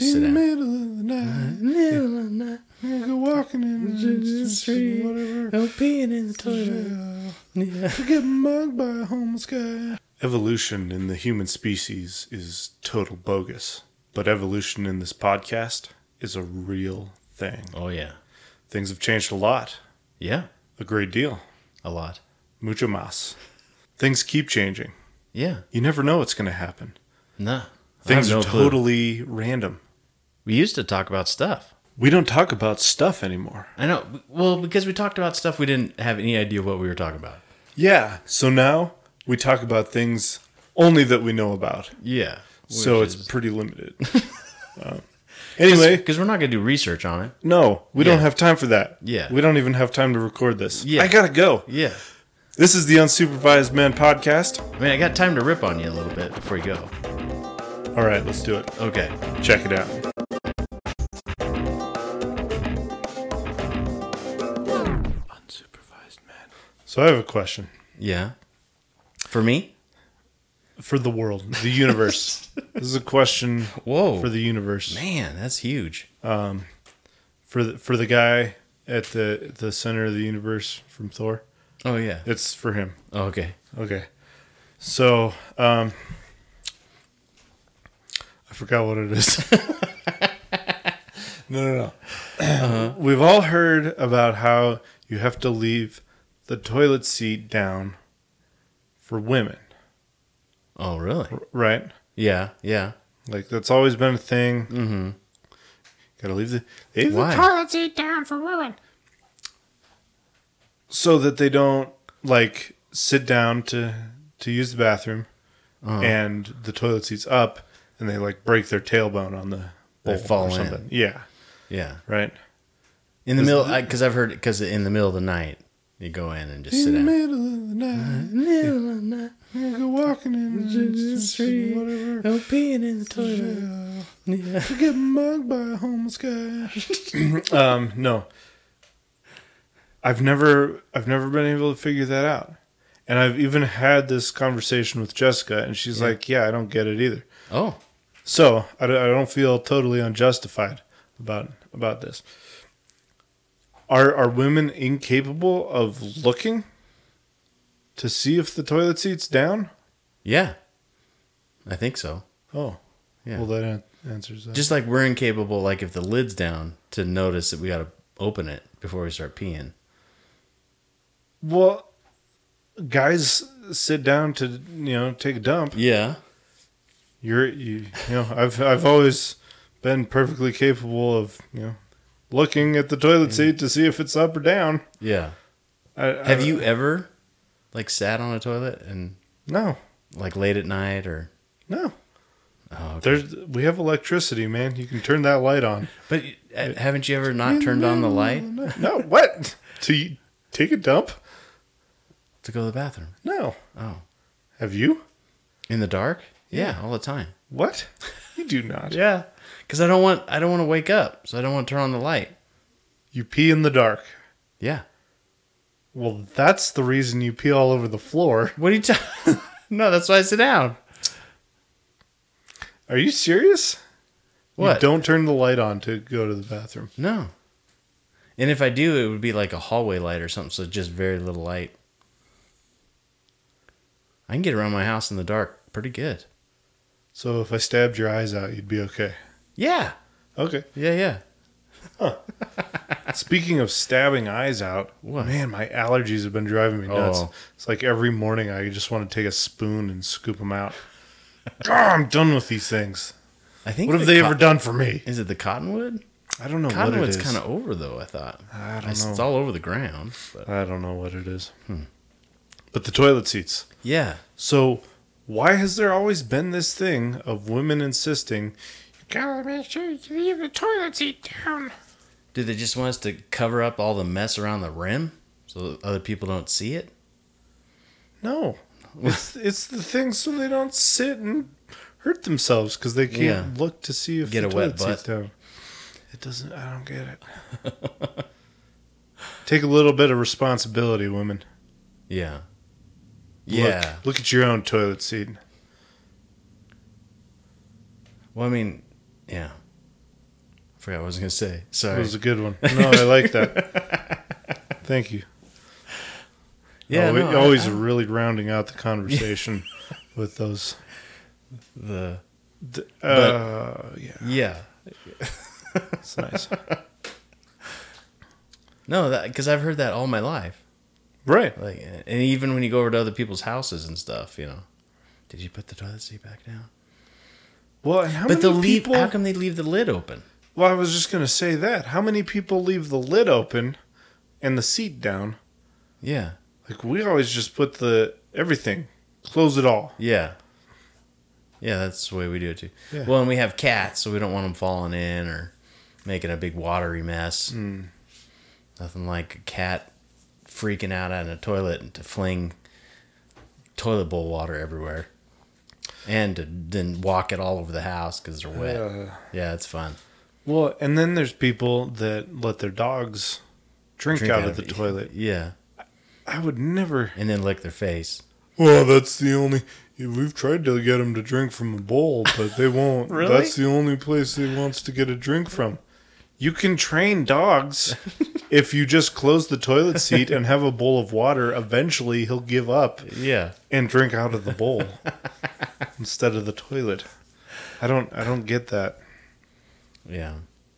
Sit In the down. middle of the night. Nigga walking in the street. Whatever. Oh, peeing in the toilet. Yeah. To get mugged by a homeless guy. Evolution in the human species is total bogus. But evolution in this podcast is a real thing. Oh, yeah. Things have changed a lot. Yeah. A great deal. A lot. Mucho más. Things keep changing. Yeah. You never know what's going to happen. Nah. Things I are have no clue. totally random. We used to talk about stuff. We don't talk about stuff anymore. I know. Well, because we talked about stuff we didn't have any idea what we were talking about. Yeah. So now we talk about things only that we know about. Yeah. So it's pretty limited. Anyway. Because we're not going to do research on it. No, we don't have time for that. Yeah. We don't even have time to record this. Yeah. I gotta go. Yeah. This is the Unsupervised Men Podcast. I mean, I got time to rip on you a little bit before you go. All right, let's do it. Okay. Check it out. Unsupervised men. So I have a question Yeah. For me? for the world, the universe. This is a question Whoa. for the universe. Man, that's huge. For the guy at the center of the universe from Thor. Oh, yeah. It's for him. Oh, okay. Okay. So, I forgot what it is. No. We've all heard about how you have to leave the toilet seat down for women, Oh, really? right? Yeah. Yeah. Like, that's always been a thing. Mm-hmm. Gotta leave the Why? toilet seat down for women. So that they don't, like, sit down to use the bathroom and the toilet seat's up and they, like, break their tailbone on the They bowl fall or in. something. Yeah, Yeah. right? In the middle, because I've heard, because in the middle of the night, you go in and just sit down. middle of the night. Nigga walking in the street. Whatever. Oh, peeing in the toilet. Yeah. To get mugged by a homeless guy. No. I've never been able to figure that out. And I've even had this conversation with Jessica, and she's like, yeah, I don't get it either. Oh. So, I don't feel totally unjustified about this. Are women incapable of looking to see if the toilet seat's down? Yeah. I think so. Oh. Yeah. Well, that answers that. Just like we're incapable, like if the lid's down, to notice that we got to open it before we start peeing. Well, guys sit down to, take a dump. Yeah. I've always been perfectly capable of, looking at the toilet seat to see if it's up or down. Yeah. Have you ever, like, sat on a toilet and, No. like, late at night or? No. Oh, okay. We have electricity, man. You can turn that light on. But haven't you ever not turned on the light No, what? To take a dump? to go to the bathroom? No. Oh. Have you? In the dark? Yeah, all the time. What? You do not. Yeah. Because I don't want to wake up, so I don't want to turn on the light. You pee in the dark. Yeah. Well, that's the reason you pee all over the floor. What are you talking? No, that's why I sit down. Are you serious? What? You don't turn the light on to go to the bathroom. No. And if I do, it would be like a hallway light or something, so just very little light. I can get around my house in the dark pretty good. So if I stabbed your eyes out, you'd be okay. Yeah. Okay. Yeah. Speaking of stabbing eyes out, What? man, my allergies have been driving me nuts. Oh. It's like every morning I just want to take a spoon and scoop them out. I'm done with these things. I think. What have they ever done for me? Is it the cottonwood? I don't know what it Cottonwood's is. kind of over, though, I thought. I don't It's know. all over the ground. But I don't know what it is. But the toilet seats. yeah. So why has there always been this thing of women insisting, you gotta make sure you leave the toilet seat down? Do they just want us to cover up all the mess around the rim so that other people don't see it? No. It's the thing so they don't sit and hurt themselves because they can't look to see if Get the a toilet wet seat's butt. down. It doesn't, I don't get it. Take a little bit of responsibility, women. Yeah. Yeah. Look at your own toilet seat. Well, I mean, yeah. forgot what I was gonna say. That Sorry. was a good one. No, I like that. Thank you. Yeah, always really rounding out the conversation with those. yeah. Yeah, it's nice. No, because I've heard that all my life. Right. Like, and even when you go over to other people's houses and stuff, did you put the toilet seat back down? Well, and how But many people? How come they leave the lid open? Well, I was just gonna say that. How many people leave the lid open and the seat down? Yeah. Like we always just put everything, close it all. Yeah. Yeah, that's the way we do it too. Yeah. Well, and we have cats, so we don't want them falling in or making a big watery mess. Nothing like a cat freaking out in a toilet and to fling toilet bowl water everywhere. And to then walk it all over the house because they're wet. Yeah, it's fun. Well, and then there's people that let their dogs drink out of the toilet. Yeah. I would never. And then lick their face. Well, that's the only. We've tried to get them to drink from a bowl, but they won't. Really? That's the only place he wants to get a drink from. You can train dogs. If you just close the toilet seat and have a bowl of water, eventually he'll give up Yeah. and drink out of the bowl instead of the toilet. I don't get that. Yeah.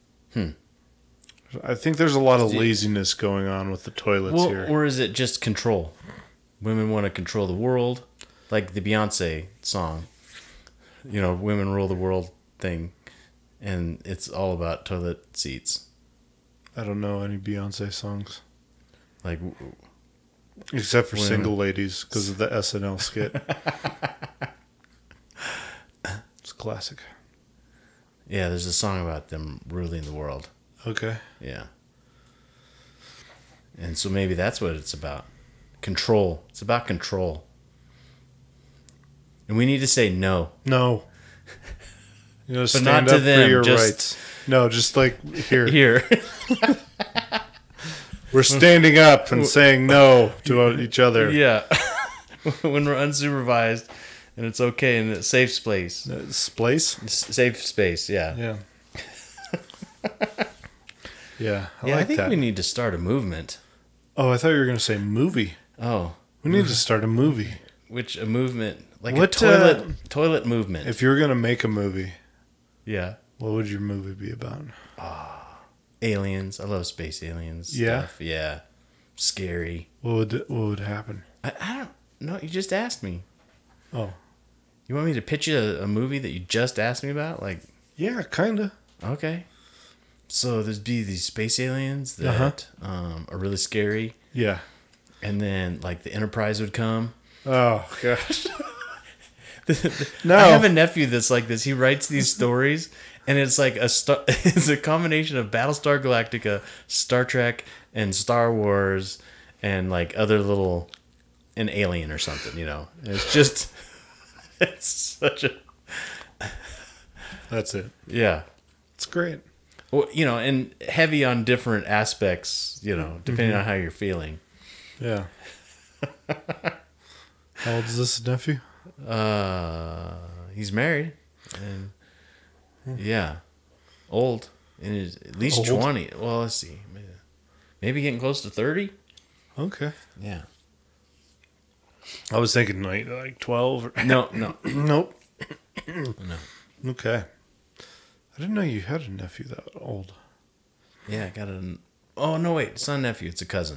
I think there's a lot of laziness going on with the toilets here. Or is it just control? Women want to control the world, like the Beyonce song. Women rule the world thing, and it's all about toilet seats. I don't know any Beyonce songs. Like, Except for Women. Single Ladies, because of the SNL skit. It's a classic. yeah, there's a song about them ruling the world. Okay. Yeah. And so maybe that's what it's about. Control. It's about control. And we need to say no. No. Stand not to up them, for your just- rights. No, just like here. Here. We're standing up and saying no to each other. Yeah. When we're unsupervised and it's okay in a safe space. Place? Safe space, yeah. Yeah. Yeah, I Yeah, like I think that. we need to start a movement. Oh, I thought you were going to say movie. Oh, We need to start a movie. a movement like What, a toilet movement. If you were going to make a movie, Yeah. what would your movie be about? Aliens. I love space aliens Yeah? stuff. Yeah. Scary. What would happen? I don't know. You just asked me. Oh. You want me to pitch you a movie that you just asked me about? Like, Yeah, kind of. okay. So there'd be these space aliens that are really scary. Yeah. And then, like, the Enterprise would come. Oh, gosh. No. I have a nephew that's like this. He writes these stories, and it's like it's a combination of Battlestar Galactica, Star Trek, and Star Wars, and like other little an alien or something. It's just it's such a That's it. yeah. It's great. Well, and heavy on different aspects. Depending on how you're feeling. Yeah. How old is this nephew? He's married, and yeah, old, and is at least Old? 20. Well, let's see, maybe getting close to 30. Okay. Yeah. I was thinking like 12. Or... No. Nope. No. Okay. I didn't know you had a nephew that old. Yeah, I got a. Oh no, wait, it's not a nephew. It's a cousin.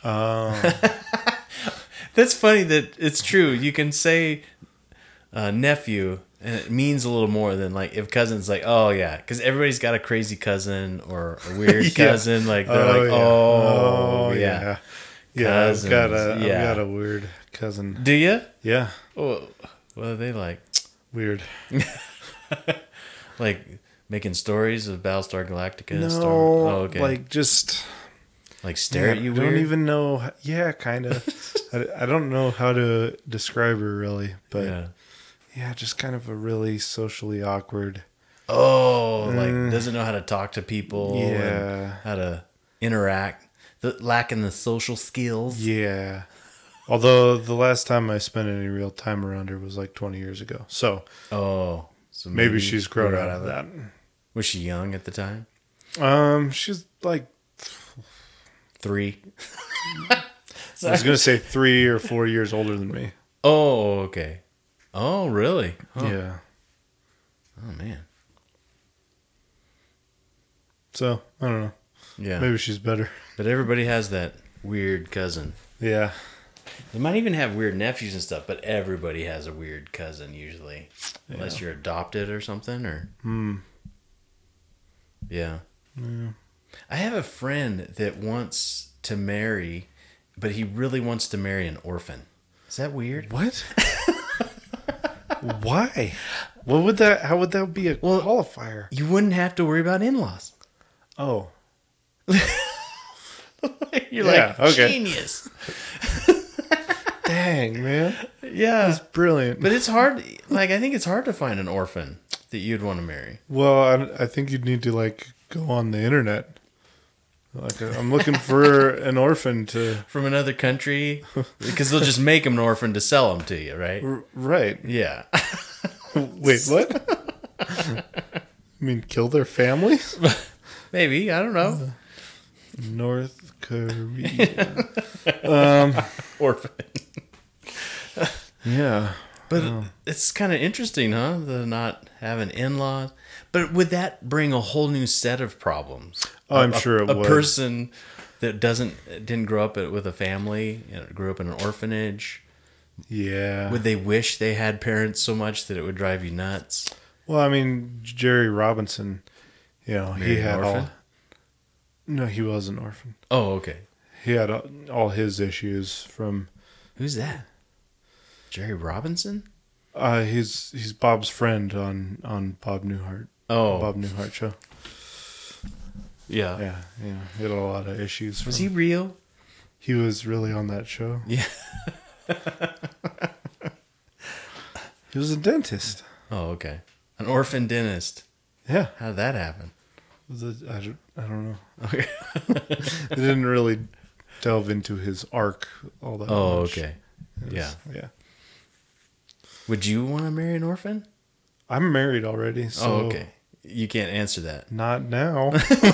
That's funny that it's true. You can say nephew, and it means a little more than like if cousin's like, oh yeah, because everybody's got a crazy cousin or a weird Yeah. cousin. Like they're like, oh yeah. Yeah, Cousins, I've got a weird cousin. Do you? Yeah, Oh, what are they like? weird. Like making stories of Battlestar Galactica? No, okay. like just Like stare at you I weird? don't even know. Yeah, kind of. I don't know how to describe her really, but yeah, just kind of a really socially awkward. Oh, like doesn't know how to talk to people. Yeah. And how to interact. Lacking the social skills. Yeah. Although the last time I spent any real time around her was like 20 years ago. So Oh. So maybe she's grown grew out of that. Was she young at the time? She's like, 3. I was gonna say 3 or 4 years older than me. Oh, okay. Oh, really? Huh. Yeah. Oh, man. So I don't know. Yeah. Maybe she's better. But everybody has that weird cousin. Yeah. They might even have weird nephews and stuff, but everybody has a weird cousin usually. Unless you're adopted or something, or... Yeah. I have a friend that wants to marry, but he really wants to marry an orphan. Is that weird? What? Why? What would that? How would that be a qualifier? You wouldn't have to worry about in-laws. Oh. You're Yeah, like, okay. genius. Dang, man. Yeah. That's brilliant. But it's hard. Like, I think it's hard to find an orphan that you'd want to marry. Well, I think you'd need to, like, go on the internet. Like, I'm looking for an orphan to... From another country. Because they'll just make them an orphan to sell them to you, right? Right. Yeah. Wait, what? I mean, kill their families? Maybe. I don't know. North Korea. Orphan. Yeah. But it's kind of interesting, huh? The not having in-laws. But would that bring a whole new set of problems? Oh, I'm sure it would. A person that didn't grow up with a family, grew up in an orphanage. Yeah. Would they wish they had parents so much that it would drive you nuts? Well, I mean, Jerry Robinson, he had an orphan? No, he was an orphan. Oh, okay. He had all his issues from... Who's that? Jerry Robinson? He's Bob's friend on Bob Newhart. Oh. Bob Newhart show. Yeah. Yeah. He had a lot of issues. Was he real? He was really on that show. Yeah. He was a dentist. Oh, okay. An orphan dentist. Yeah. How did that happen? I don't know. Okay. They didn't really delve into his arc all that much. Oh, okay. Yeah. Yeah. Would you want to marry an orphan? I'm married already, so... Oh, okay. You can't answer that. Not now.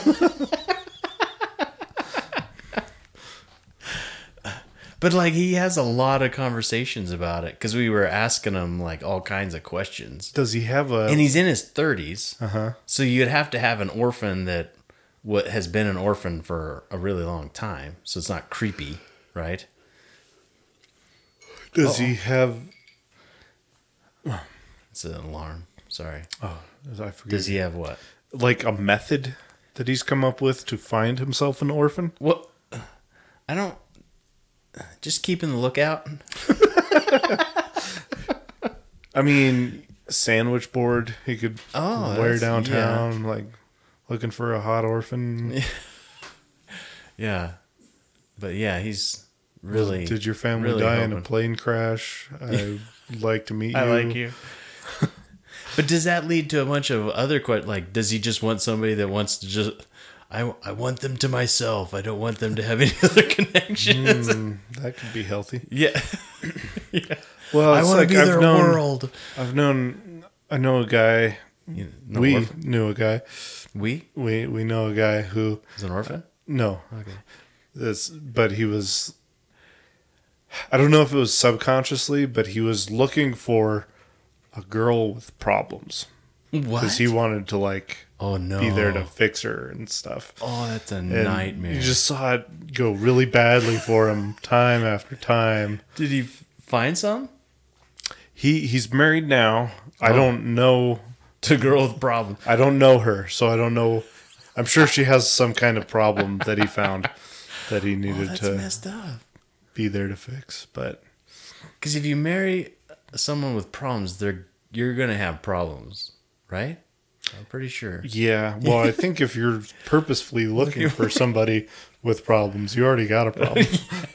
But, like, he has a lot of conversations about it because we were asking him, like, all kinds of questions. Does he have a... And he's in his 30s. Uh-huh. So you'd have to have an orphan that has been an orphan for a really long time. So it's not creepy, right? Does he have... It's an alarm. Sorry. Oh, I forget. Does he have what? Like a method that he's come up with to find himself an orphan? Well, I don't... Just keeping the lookout. I mean, sandwich board he could wear downtown, like looking for a hot orphan. Yeah. But yeah, he's really... Did your family really die in hoping. a plane crash? I'd like to meet you. I like you. But does that lead to a bunch of other questions? Like, does he just want somebody that wants to just... I want them to myself. I don't want them to have any other connections. That could be healthy. Yeah. Yeah. Well, I it's want like to be their world. I know a guy. We knew a guy. We know a guy who is an orphan. No. Okay. But he was... I don't know if it was subconsciously, but he was looking for a girl with problems. What? Because he wanted to, like... Oh, no. Be there to fix her and stuff. Oh, that's a And nightmare. You just saw it go really badly for him time after time. Did he find some? He's married now. I don't know... To a girl with problems. I don't know her, so I don't know. I'm sure she has some kind of problem that he found that he needed that's to messed up. be there to fix. But because if you marry someone with problems, you're gonna have problems, right? I'm pretty sure. yeah, well, I think if you're purposefully looking for somebody with problems, you already got a problem.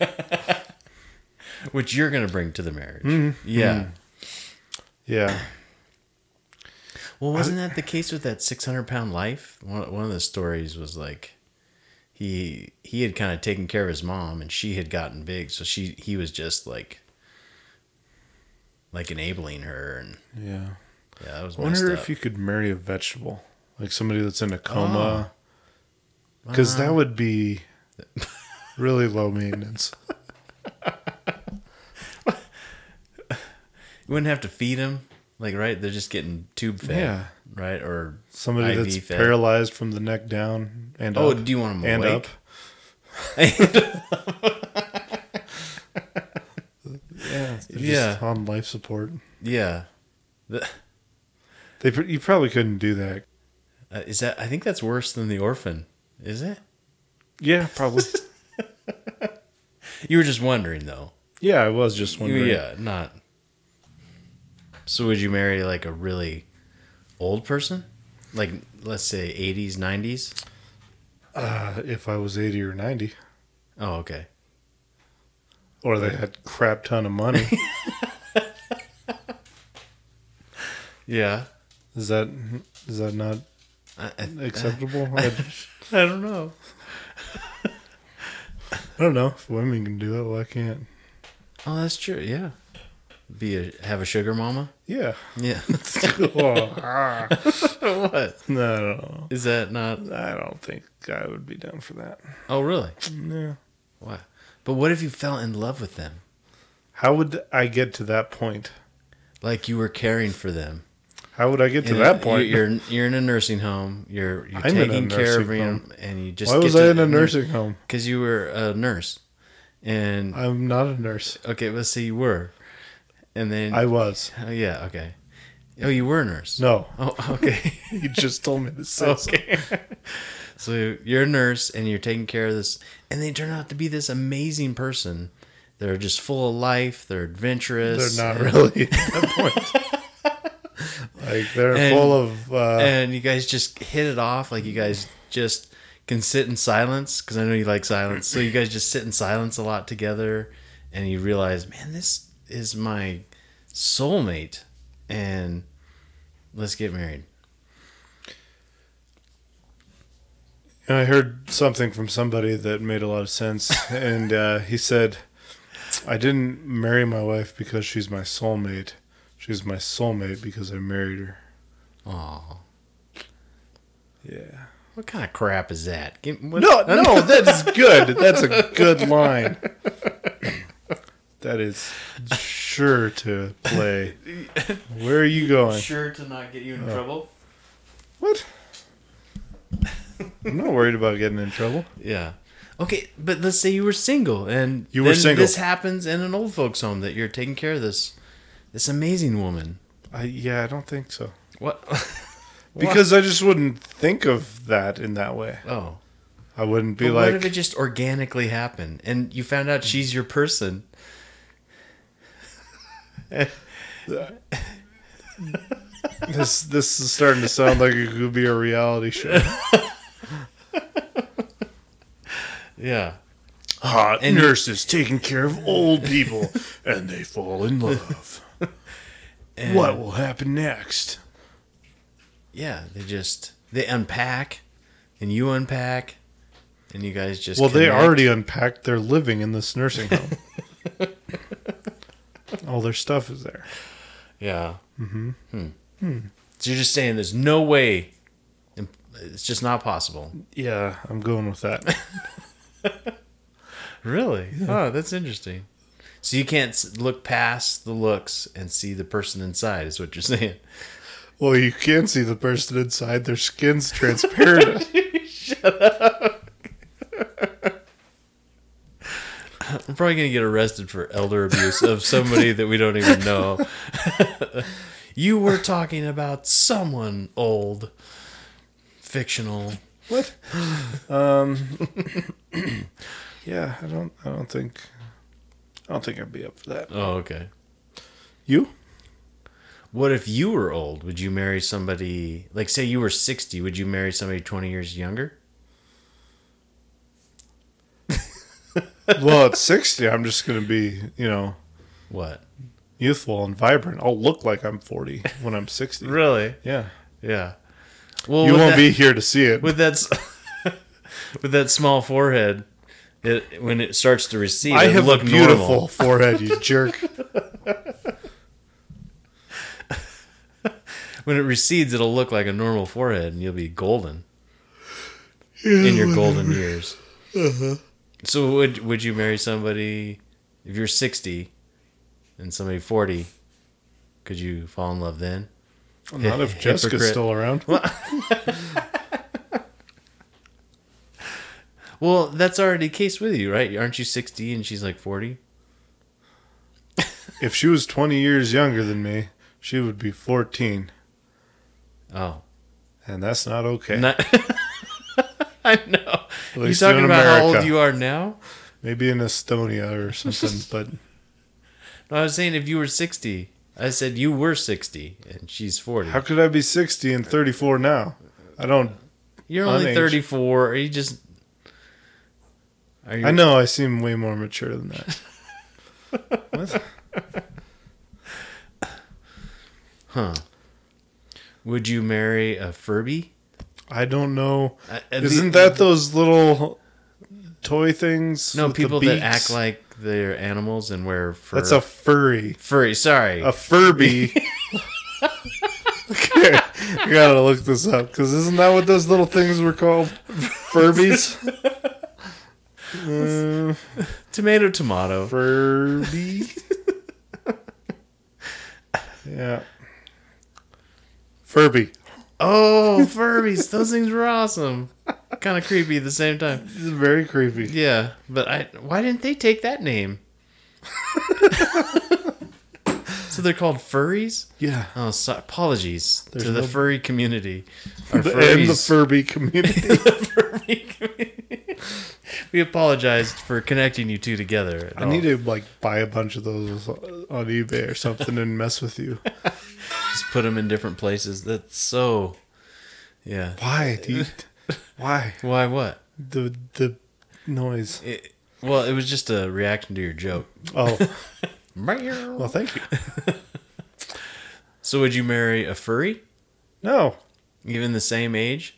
Which you're gonna bring to the marriage. Mm-hmm. Yeah. Yeah. Well, wasn't that the case with that 600-pound life? One of the stories was like he had kind of taken care of his mom, and she had gotten big, so he was just like enabling her, and Yeah. that was. I wonder messed if up. you could marry a vegetable, like somebody that's in a coma. Because that would be really low maintenance. You wouldn't have to feed them, like, right? They're just getting tube fed, Yeah. right? Or Somebody IV that's fed. paralyzed from the neck down and Oh, up. do you want them and awake? Yeah. They're Yeah. just on life support. Yeah. You probably couldn't do that. Is that? I think that's worse than the orphan. Is it? Yeah, probably. You were just wondering, though. Yeah, I was just wondering. Yeah, not. So would you marry like a really old person? Like, let's say 80s, 90s? If I was 80 or 90. Oh, okay. Or they had crap ton of money. Yeah. Is that not I acceptable? I don't know. don't know. If women can do it, well, I can't. Oh, that's true. Yeah. Have a sugar mama? Yeah. Yeah. Oh, What? no. Is that not? I don't think I would be down for that. Oh, really? Yeah. What? But what if you fell in love with them? How would I get to that point? Like you were caring for them. How would I get to that point? You're in a nursing home. You're I'm in a taking care of nursing them, home. and you just. Why was I in a nursing home? Because you were a nurse, and I'm not a nurse. okay, let's say you were, and then I was. oh yeah, okay. Oh, you were a nurse. No. Oh, okay. You just told me to say so. Okay. So you're a nurse, and you're taking care of this, and they turn out to be this amazing person. They're just full of life. They're adventurous. They're not really at that point. Like, they're full of... and you guys just hit it off. Like, you guys just can sit in silence, because I know you like silence. So you guys just sit in silence a lot together, and you realize, man, this is my soulmate, and let's get married. And I heard something from somebody that made a lot of sense. And he said, I didn't marry my wife because she's my soulmate. She's my soulmate because I married her. Aw. Yeah. What kind of crap is that? No, that's good. That's a good line. That is sure to play. Where are you going? Sure to not get you in trouble? What? I'm not worried about getting in trouble. Yeah. Okay, but let's say you were single, and You were single. This happens in an old folks' home that you're taking care of this amazing woman. I don't think so. What? Because I just wouldn't think of that in that way. Oh. I wouldn't be But like... what if it just organically happened, and you found out she's your person? This is starting to sound like it could be a reality show. Yeah. Hot And- nurses taking care of old people, and they fall in love. And What will happen next? Yeah, they unpack, and you unpack, and you guys just Well, they connect. already unpacked. They're living in this nursing home. All their stuff is there. Yeah. Mm-hmm. So you're just saying there's no way, it's just not possible. Yeah, I'm going with that. Really? Oh, that's interesting. So you can't look past the looks and see the person inside, is what you're saying. Well, you can see the person inside. Their skin's transparent. I'm probably going to get arrested for elder abuse of somebody that we don't even know. You were talking about someone old, fictional. What? Yeah, I don't think I'd be up for that. Oh, okay. You? What if you were old? Would you marry somebody, like say you were 60, would you marry somebody 20 years younger? Well, at 60, I'm just going to be, What? youthful and vibrant. I'll look like I'm 40 when I'm 60. Really? Yeah. Yeah. Well, You with won't that- be here to see it. with that with that small forehead. When it starts to recede, I it'll have look a beautiful normal. forehead, you jerk. When it recedes, it'll look like a normal forehead, and you'll be golden. in your golden years. So would you marry somebody if you're 60 and somebody 40? Could you fall in love then? Well, not if Jessica's still around. Well, that's already the case with you, right? Aren't you 60 and she's like 40? If she was 20 years younger than me, she would be 14. Oh. And that's not okay. I know. You least talking in about how America. old you are now? Maybe in Estonia or something, but No, I was saying if you were 60. I said you were 60 and she's 40. how could I be 60 and 34 now? I don't. You're only unaged. 34. Are you just... Are you... I know I seem way more mature than that. What? Huh. Would you marry a Furby? I don't know. At Isn't least- that those little toy things? No, with the people that beaks? act like they're animals and wear fur. That's a furry. Furry, sorry. A Furby. Okay, I gotta look this up because isn't that what those little things were called? Furbies. Tomato. Furby. Yeah. Furby. Oh, Furbies. Those things were awesome. Kind of creepy at the same time. This is very creepy. Yeah, but why didn't they take that name? So they're called furries? Yeah. Oh, apologies There's to the no- furry community. Our And the furries. Furby community. The furry community. We apologized for connecting you two together. I need to buy a bunch of those on eBay or something and mess with you. just put them in different places. That's so... Yeah. Why? Why? Why what? The noise. Well, it was just a reaction to your joke. Oh. Well, thank you. So would you marry a furry? No. Even the same age?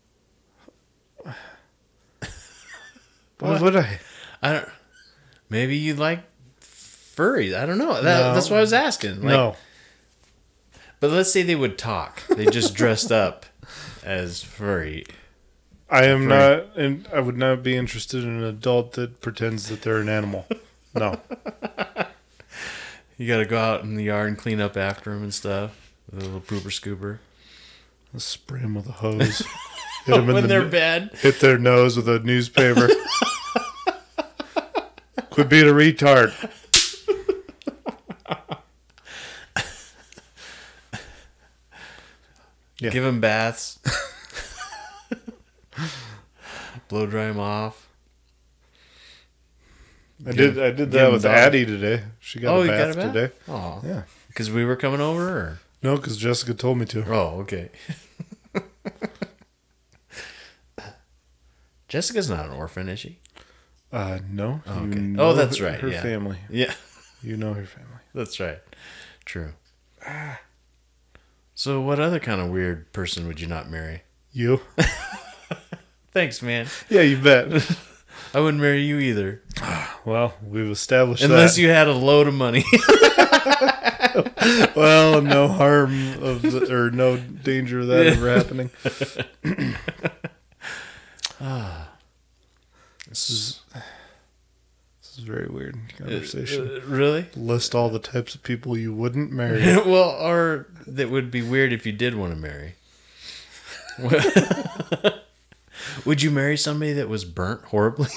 Why would I? I don't... Maybe you like furries. I don't know. No. That's what I was asking. No. But let's say they would talk. They just dressed up as furry. I am not, and I would not be interested in an adult that pretends that they're an animal. No. You got to go out in the yard and clean up after them and stuff. With a little pooper scooper. I'll spray them with a hose. Hit them When they're bad. Hit their nose with a newspaper. Quit being a retard. Yeah. Give them baths. Blow dry them off. I did give that them with dog. Addie today. She got a You bath got a bath? today. Oh. Yeah. Because we were coming over? Or? No, because Jessica told me to. Oh, okay. Jessica's not an orphan, is she? No. Oh, You okay. know Oh, that's right. Her Yeah. family. Yeah. You know her family. That's right. True. So what other kind of weird person would you not marry? You? Thanks, man. Yeah, you bet. I wouldn't marry you either. Well, we've established Unless that. you had a load of money. Well, no harm or no danger of that ever happening. This is very weird conversation. Really? List all the types of people you wouldn't marry. Well, or that would be weird if you did want to marry. Would you marry somebody that was burnt horribly?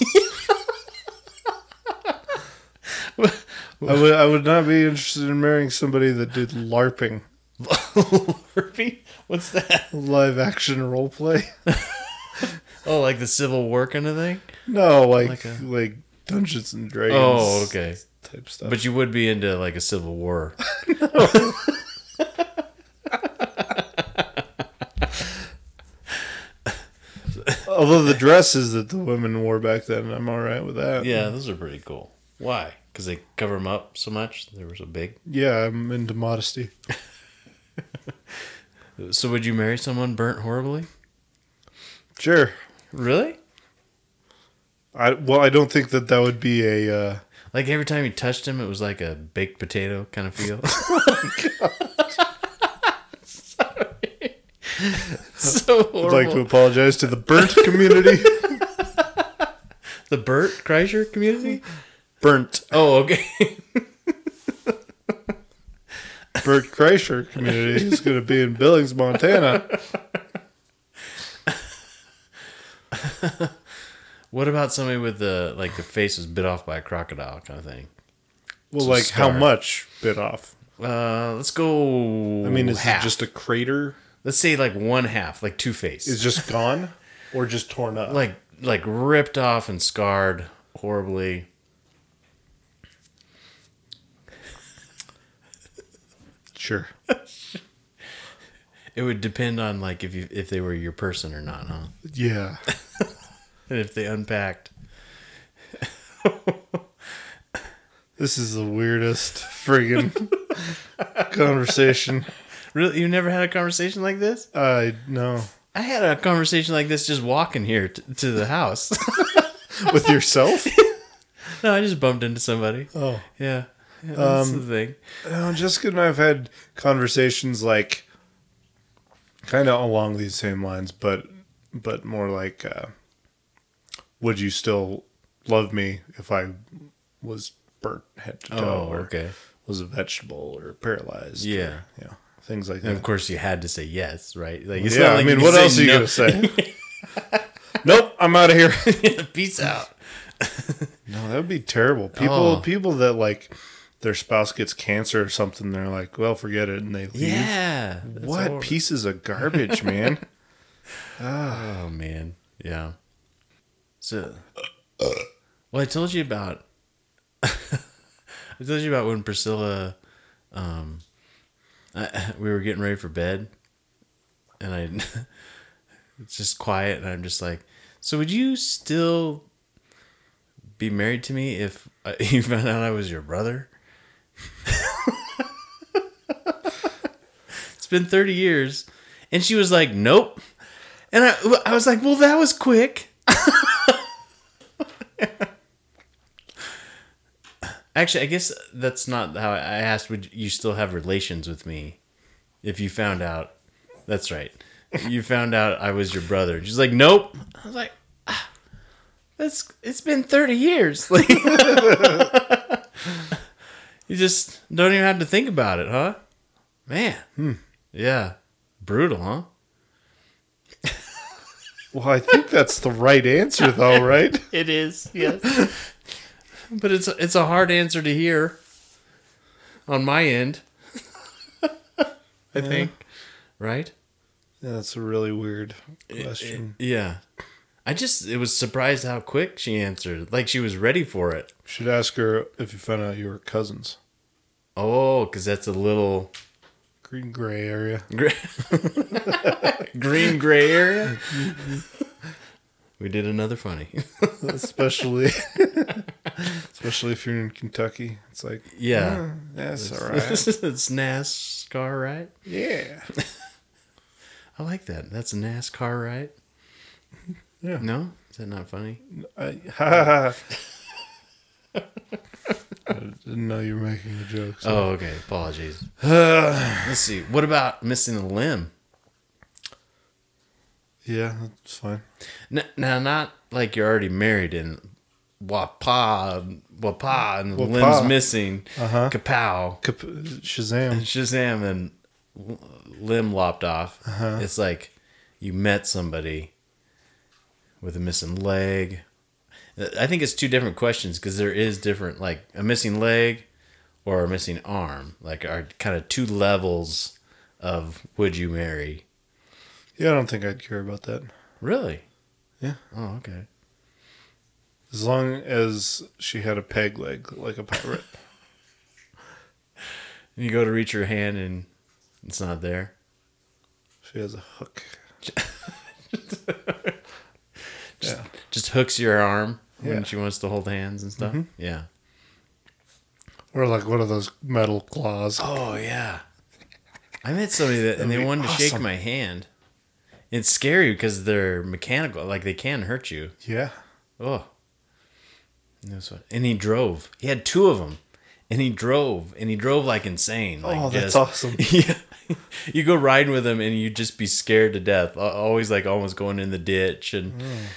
I would not be interested in marrying somebody that did LARPing, LARPing? What's that? live action role play. Oh, like the Civil War kind of thing? No, Like like Dungeons and Dragons. Oh, okay. Type stuff. But you would be into like a Civil War. Although the dresses that the women wore back then, I'm all right with that. Yeah, those are pretty cool. Why? Because they cover them up so much? They were so big? Yeah, I'm into modesty. So would you marry someone burnt horribly? Sure. Really? I don't think that would be a. Like every time you touched him, it was like a baked potato kind of feel. so I'd horrible. like to apologize to the burnt community. The Bert Kreischer community? Burnt. Oh, okay. Bert Kreischer community is going to be in Billings, Montana. What about somebody with their face was bit off by a crocodile kind of thing? Well, So like how start. much bit off? Let's go. I mean, is half. it just a crater? Let's say like one half, like two-face. Is just gone, or just torn up? like ripped off and scarred horribly. Sure. It would depend on like if they were your person or not, huh? Yeah. And if they unpacked. This is the weirdest friggin' conversation. Really, you never had a conversation like this? I know. I had a conversation like this just walking here to the house. With yourself? No, I just bumped into somebody. Oh. Yeah, that's the thing. Jessica and I have had conversations like kind of along these same lines, but more like, would you still love me if I was burnt head to toe, Oh, okay. was a vegetable or paralyzed? Yeah. Or, things like And that. of course, you had to say yes, right? Like, it's Yeah, not like I mean, you what could else are you no. gonna say? Nope, I'm out of here. Peace out. No, that would be terrible. People that like their spouse gets cancer or something, they're like, well, forget it, and they leave. Yeah. that's What horrible. pieces of garbage, man? Oh man, yeah. So, well, I told you about. I told you about when Priscilla, we were getting ready for bed, and it's just quiet, and I'm just like, so would you still be married to me if you found out I was your brother? It's been 30 years, and she was like, nope. And I was like, well, that was quick. Actually, I guess that's not how I asked. Would you still have relations with me if you found out? That's right. You found out I was your brother. She's like, nope. I was like, it's been 30 years. Like, you just don't even have to think about it, huh? Man. Yeah. Brutal, huh? Well, I think that's the right answer, though, right? It is, yes. But it's a hard answer to hear on my end. I think. Right? Yeah, that's a really weird question. Yeah. It was surprised how quick she answered. Like she was ready for it. Should ask her if you found out you were cousins. Oh, because that's a little Green gray area. green gray area. We did another funny. especially if you're in Kentucky. It's like, Yeah. that's all right. It's NASCAR, right? Yeah. I like that. That's a NASCAR, right? Yeah. No? Is that not funny? I didn't know you were making a joke. So. Oh, okay. Apologies. Let's see. What about missing a limb? Yeah, that's fine. Now, not like you're already married and wapa, and the Wapa. limb's missing. Uh-huh. Kapow. Shazam. Shazam and limb lopped off. Uh-huh. It's like you met somebody with a missing leg. I think it's two different questions because there is different, like a missing leg or a missing arm. Like are kind of two levels of would you marry. Yeah, I don't think I'd care about that. Really? Yeah. Oh, okay. As long as she had a peg leg, like a pirate. You go to reach your hand and it's not there. She has a hook. Just hooks your arm when Yeah. she wants to hold hands and stuff. Mm-hmm. Yeah. Or like one of those metal claws. Oh yeah. I met somebody and they be wanted to shake awesome. my hand. It's scary because they're mechanical. Like they can hurt you. Yeah. Oh. And he drove. He had two of them, and he drove like insane. Like, Oh, that's awesome. Yeah. You go riding with him and you just be scared to death. Always like almost going in the ditch and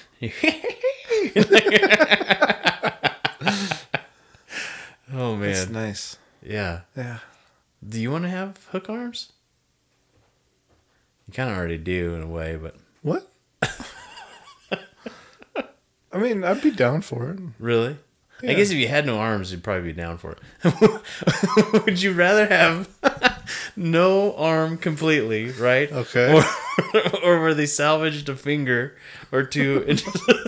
oh man. That's nice. Yeah. Yeah. Do you want to have hook arms? You kind of already do in a way, but What? I mean, I'd be down for it. really? Yeah. I guess if you had no arms, you'd probably be down for it. Would you rather have no arm completely, right? Okay. Or were they salvaged a finger or two and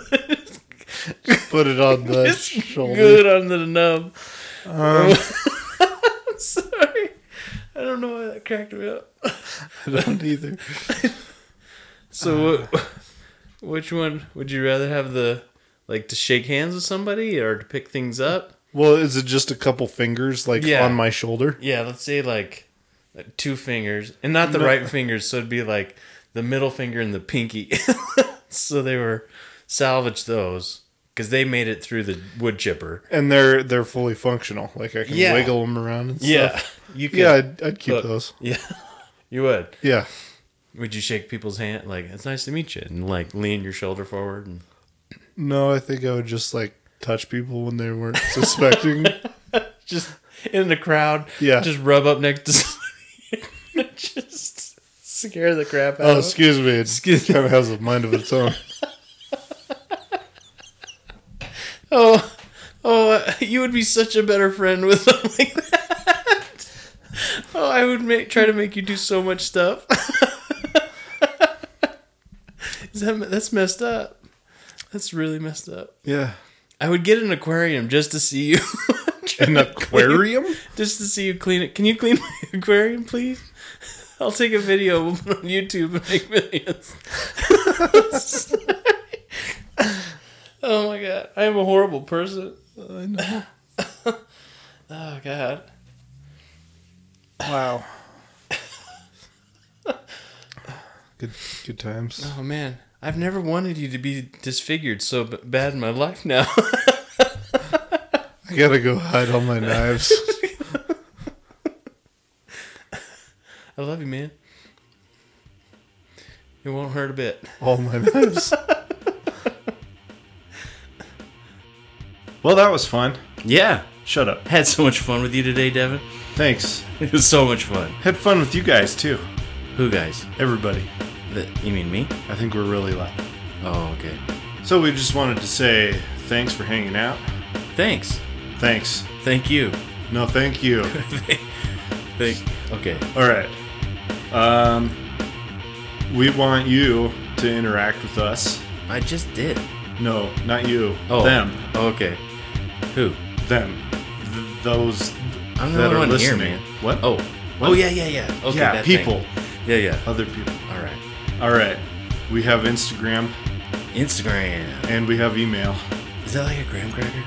Put it on the just shoulder. good on the nub? I'm sorry. I don't know why that cracked me up. I don't either. So, which one would you rather have to shake hands with somebody or to pick things up? Well, is it just a couple fingers, Yeah. on my shoulder? Yeah, let's say like 2 fingers, and not the right fingers, so it'd be like the middle finger and the pinky. So they were salvaged those because they made it through the wood chipper. And they're fully functional. Like I can Yeah. wiggle them around and Yeah, stuff. you could. Yeah, I'd keep look. those. Yeah, you would. Yeah. Would you shake people's hand like it's nice to meet you and like lean your shoulder forward and No, I think I would just touch people when they weren't suspecting. just in the crowd? Yeah. just rub up next to somebody. Just scare the crap out. Oh, excuse me. It Excuse me. kind of has a mind of its own. Oh, you would be such a better friend with something like that. Oh, I would try to make you do so much stuff. That's messed up. That's really messed up. Yeah. I would get an aquarium just to see you. An aquarium? Just to see you clean it. Can you clean my aquarium, please? I'll take a video. We'll put it on YouTube and make millions. Oh my god. I am a horrible person. I know. Oh god. Wow. Good times. Oh man. I've never wanted you to be disfigured so bad in my life now. I gotta go hide all my knives. I love you, man. It won't hurt a bit. All my knives. Well, that was fun. Yeah. Shut up. Had so much fun with you today, Devin. Thanks. It was so much fun. Had fun with you guys, too. Who guys? Everybody. You mean me? I think we're really loud. Oh, okay. So we just wanted to say thanks for hanging out. Thanks. Thanks. Thank you. No, thank you. Okay. All right. We want you to interact with us. I just did. No, not you. Oh. Them. Oh, okay. Who? Them. Those I'm the that only are one here, listening. man. What? Oh. What? Oh, yeah. Okay, yeah, that people. thing. Yeah. Other people. All right. All right. We have Instagram Instagram. and we have email. Is that like a graham cracker?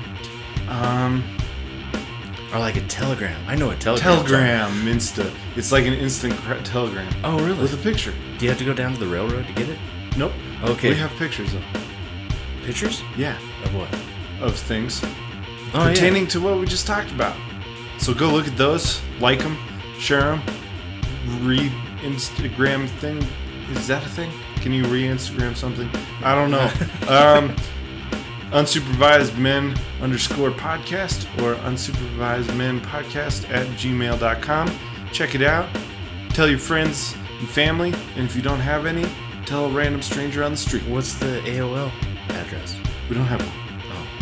Or like a telegram? I know a telegram. Telegram, Insta. It's like an instant telegram Oh, really? with a picture. Do you have to go down to the railroad to get it? Nope. Okay. We have pictures of. Pictures? Yeah. Of what? Of things Oh, pertaining to what we just talked about. So go look at those, like them, share them, re-Instagram thing. Is that a thing? Can you re-Instagram something? I don't know. Unsupervised men _podcast or unsupervised men podcast @gmail.com. Check it out. Tell your friends and family, and if you don't have any, tell a random stranger on the street. What's the AOL address? We don't have one. Oh.